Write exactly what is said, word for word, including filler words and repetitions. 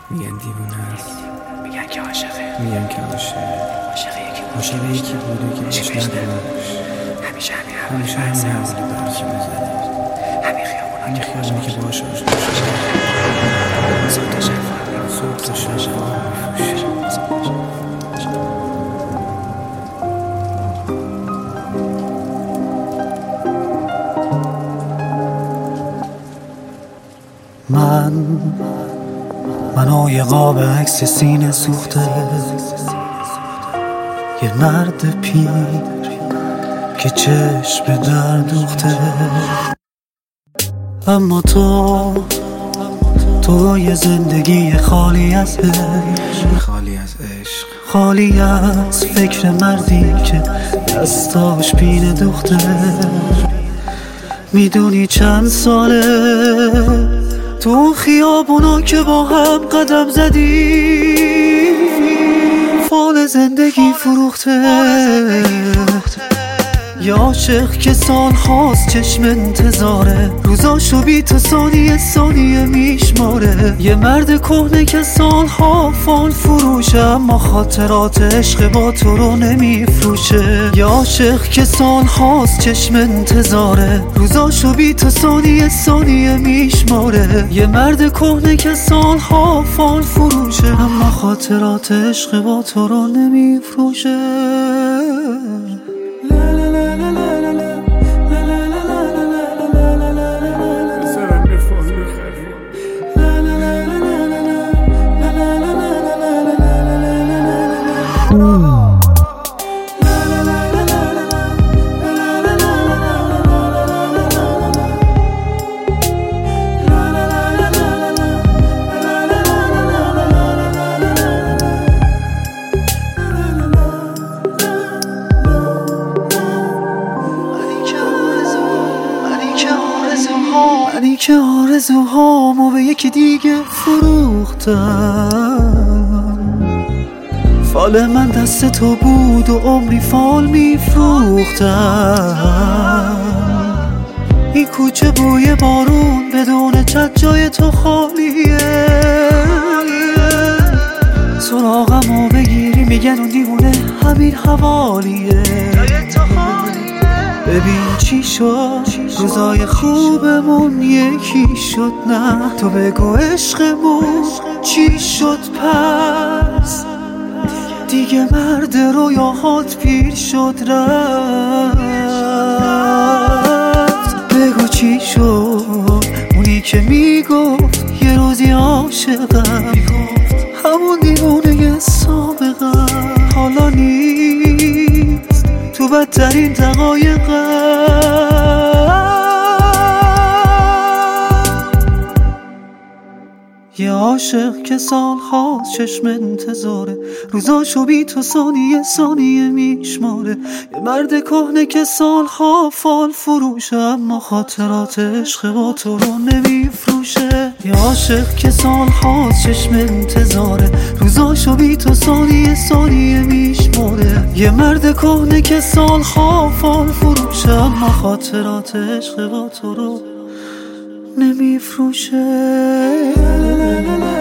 میگن دیوونه است، میگن که عاشقه، میگن که عاشق عاشق یکی بود عاشق یکی بوده که عشق نداشت. همیشه همین همیشه حوالی همین برزد، حوالی برکی میزنه، همین خیابونا همین که خیابونی که باش آشنا شد، صوت شفا صوت شفا میفروشه. من منو یه قاب عکس سینه سوخته، یه مرد پیر که چشم در دوخته. اما تو تو یه زندگی خالی از عشق، خالی از عشق، خالی از فکر مردی که دستاش پینه دوخته. میدونی چند ساله تو خیابونا که با هم قدم زدی، فال زندگی فروخته. یا عاشق که سال هاست چشم انتظاره، روزاشو بی تو ثانیه ثانیه میشماره. یه مرد کهنه که سالها فال فروشه، اما خاطرات عشق با تو رو نمیفروشه. یا عاشق که سال هاست چشم انتظاره، روزاشو بی تو ثانیه ثانیه میشماره. یه مرد کهنه که سالها فال فروشه، اما خاطرات عشق با تو رو نمیفروشه. منی که آرزوهامو به یکی دیگه فروختم، فال من دست تو بود و عمری فال میفروختم. این کوچه بوی بارون بدون چت جای تو خالیه، سراغمو بگیری میگن اون دیوونه همین حوالیه. ببین چی شد، روزای خوبمون یکی شد. نه تو بگو عشقمون چی شد پس، دیگه مرد رویاهات پیر شد رفت. بگو چی شد، اونی که میگفت یه روزی عاشقم، همون دیوونه سابقم حالا نیست تو بدترین دقایقم. یه عاشق که سال هاست چشم انتظاره، روزاشو بی تو ثانیه ثانیه میشماره. یه مرد کهنه که سال ها فال فروشه، اما خاطرات عشق با تو رو نمیفروشه. یه عاشق که سال هاست چشم انتظاره، روزاشو بی تو ثانیه ثانیه میشماره. یه مرد کهنه که سال ها فال فروشه، اما خاطرات عشق با تو رو نمیفروشه.